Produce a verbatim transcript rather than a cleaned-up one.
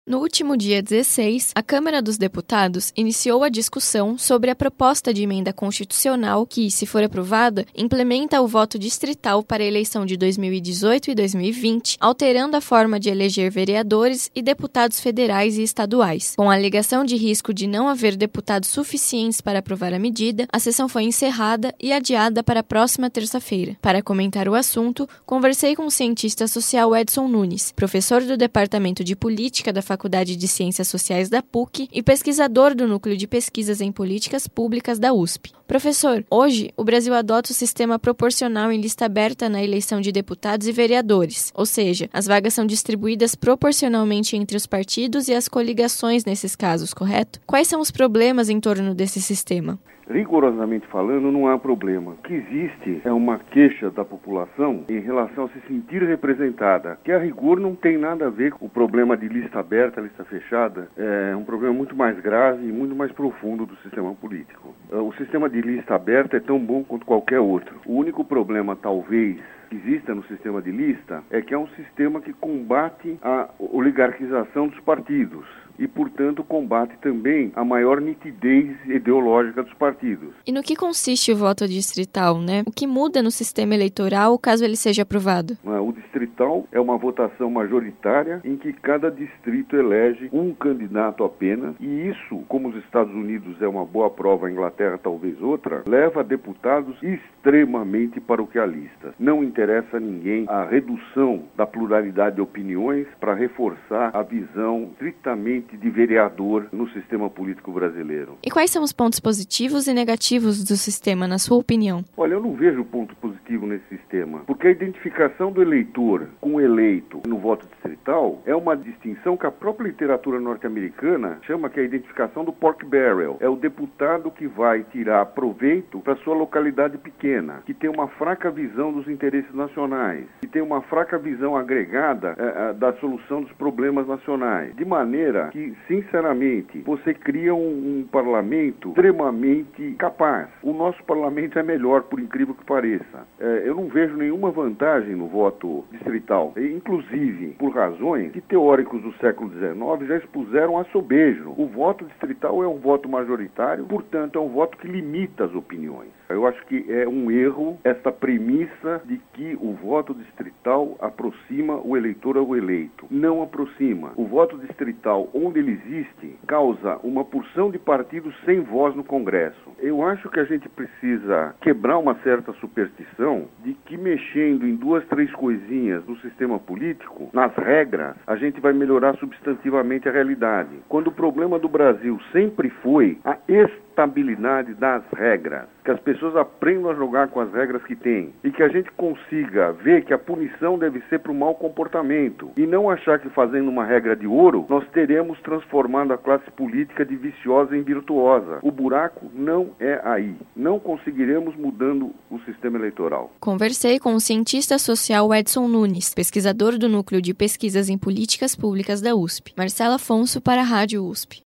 No último dia dezesseis, a Câmara dos Deputados iniciou a discussão sobre a proposta de emenda constitucional que, se for aprovada, implementa o voto distrital para a eleição de dois mil e dezoito e dois mil e vinte, alterando a forma de eleger vereadores e deputados federais e estaduais. Com a alegação de risco de não haver deputados suficientes para aprovar a medida, a sessão foi encerrada e adiada para a próxima terça-feira. Para comentar o assunto, conversei com o cientista social Edson Nunes, professor do Departamento de Política da Faculdade de Ciências Sociais da P U C e pesquisador do Núcleo de Pesquisas em Políticas Públicas da U S P. Professor, hoje o Brasil adota o sistema proporcional em lista aberta na eleição de deputados e vereadores, ou seja, as vagas são distribuídas proporcionalmente entre os partidos e as coligações nesses casos, correto? Quais são os problemas em torno desse sistema? Rigorosamente falando, não há problema. O que existe é uma queixa da população em relação a se sentir representada, que a rigor não tem nada a ver com o problema de lista aberta, lista fechada. É um problema muito mais grave e muito mais profundo do sistema político. O sistema de lista aberta é tão bom quanto qualquer outro. O único problema, talvez, que exista no sistema de lista é que é um sistema que combate a oligarquização dos partidos e, portanto, combate também a maior nitidez ideológica dos partidos. E no que consiste o voto distrital, né? O que muda no sistema eleitoral caso ele seja aprovado? O distrital é uma votação majoritária em que cada distrito elege um candidato apenas, e isso, como os Estados Unidos é uma boa prova, a Inglaterra talvez outra, leva deputados extremamente paroquialistas. Não interessa a ninguém a redução da pluralidade de opiniões para reforçar a visão estritamente de vereador no sistema político brasileiro. E quais são os pontos positivos e negativos do sistema, na sua opinião? Olha, eu não vejo ponto positivo nesse sistema, porque a identificação do eleitor com o eleito no voto distrital é uma distinção que a própria literatura norte-americana chama que é a identificação do pork barrel. É o deputado que vai tirar proveito para sua localidade pequena, que tem uma fraca visão dos interesses nacionais, que tem uma fraca visão agregada é, da solução dos problemas nacionais, de maneira que que, sinceramente, você cria um, um parlamento extremamente capaz. O nosso parlamento é melhor, por incrível que pareça. É, eu não vejo nenhuma vantagem no voto distrital, e, inclusive por razões que teóricos do século dezenove já expuseram a sobejo. O voto distrital é um voto majoritário, portanto, é um voto que limita as opiniões. Eu acho que é um erro esta premissa de que o voto distrital aproxima o eleitor ao eleito. Não aproxima. O voto distrital, onde ele existe, causa uma porção de partidos sem voz no Congresso. Eu acho que a gente precisa quebrar uma certa superstição de que mexendo em duas, três coisinhas no sistema político, nas regras, a gente vai melhorar substantivamente a realidade. Quando o problema do Brasil sempre foi a estabilidade das regras, que as pessoas aprendam a jogar com as regras que têm e que a gente consiga ver que a punição deve ser para o mau comportamento e não achar que fazendo uma regra de ouro nós teremos transformado a classe política de viciosa em virtuosa. O buraco não é aí. Não conseguiremos mudando o sistema eleitoral. Conversei com o cientista social Edson Nunes, pesquisador do Núcleo de Pesquisas em Políticas Públicas da U S P. Marcela Afonso para a Rádio U S P.